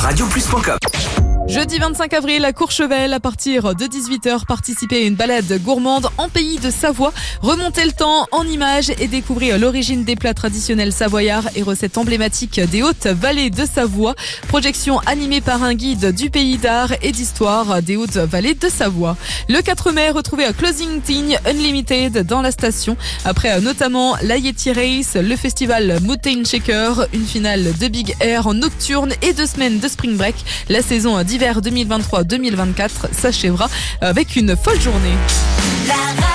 radioplus.com. Jeudi 25 avril à Courchevel, à partir de 18h, participez à une balade gourmande en pays de Savoie. Remontez le temps en images et découvrez l'origine des plats traditionnels savoyards et recettes emblématiques des Hautes-Vallées de Savoie. Projection animée par un guide du pays d'art et d'histoire des Hautes-Vallées de Savoie. Le 4 mai, retrouvez Closing Thing Unlimited dans la station. Après notamment la Yeti Race, le festival Mountain Shaker, une finale de Big Air en nocturne et 2 semaines de Spring Break. La saison d'hiver 2023-2024 s'achèvera avec une folle journée.